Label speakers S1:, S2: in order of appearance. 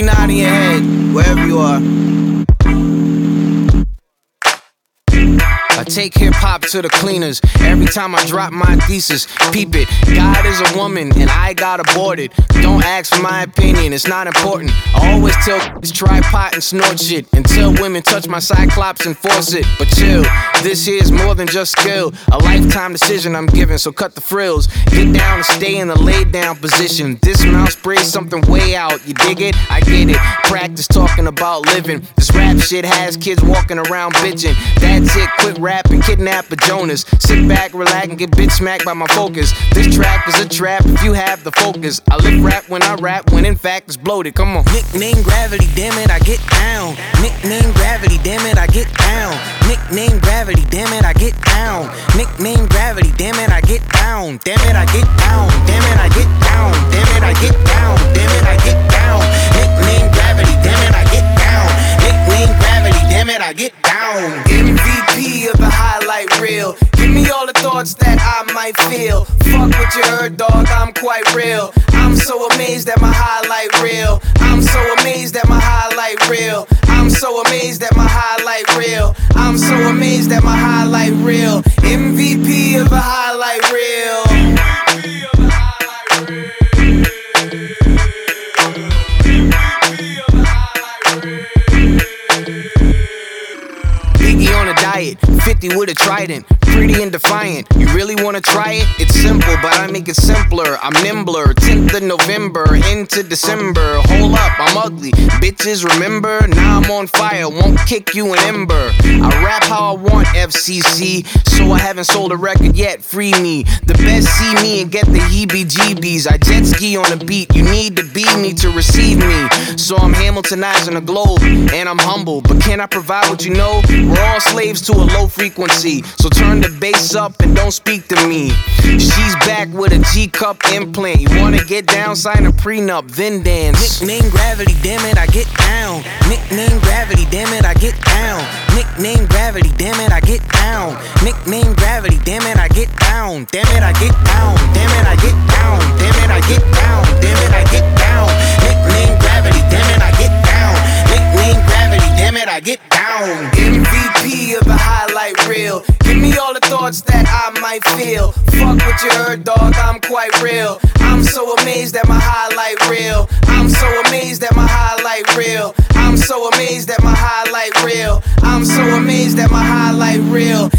S1: nod in your head, wherever you are. I take hip-hop to the cleaners every time I drop my thesis. Peep it, God is a woman and I got aborted. Don't ask for my opinion, it's not important. I always tell try pot and snort shit until women touch my cyclops and force it. But chill, this here is more than just skill. A lifetime decision I'm giving, so cut the frills. Get down and stay in the laid down position. This mouth sprays something way out, you dig it? I get it, practice talking about living. This rap shit has kids walking around bitching. That's it, quit rap and kidnap a Jonas. Sit back, relax and get bitch smacked by my focus. This track is a trap if you have the focus. I live rap when I rap, when in fact it's bloated. Come on. Nickname Gravity, damn it, I get down. Nickname Gravity, damn it, I get down. Nickname Gravity, damn it, I get down. Nickname Gravity, damn it, I get down. Damn it, I get down. Damn it, I get down. Damn it, I get down. Damn it, I get down. Nickname Gravity, damn it, I get down. Nickname Gravity, damn it, I get down. MVP of the highlight reel. Give me all the thoughts that I might feel. Fuck what you heard, dog, I'm quite real. I'm so amazed at my highlight reel. I'm so amazed at my highlight reel. I'm so amazed at my highlight reel. I'm so amazed at my highlight reel. MVP of the highlight reel. Biggie on a diet, 50 with a trident, pretty and defiant. You really wanna try it? It's simple, but I make it simpler. I'm nimbler, 10th of November into December. Hold up, I'm ugly, bitches remember? Now I'm on fire, won't kick you an ember. I rap how I want, FCC, so I haven't sold a record yet, free me. The best see me and get the heebie-jeebies. I jet ski on the beat, you need to be me to receive me. So I'm Hamiltonizing the globe, and I'm humble, but can I provide what you know? We're all slaves to a low frequency, so turn the bass up and don't speak to me. She's back with a G-cup implant. You wanna get down, sign a prenup, then dance. Nickname Gravity, damn it, I get down. Nickname Gravity, damn it, I get down. Nickname Gravity, damn it, I get down. Nickname Gravity, damn it, I get down. Damn it, I get down. Damn it, I get down. Damn it, I get down. Damn it, I get down. Nickname Gravity, damn it, I get down. Nickname Gravity, damn it, I get down. MVP of the highlight reel. Give me all the thoughts that I might feel. Fuck what you heard, dog, I'm quite real. I'm so amazed at my highlight reel. I'm so amazed at my highlight reel. I'm so amazed at my highlight reel. I'm so amazed at my highlight reel.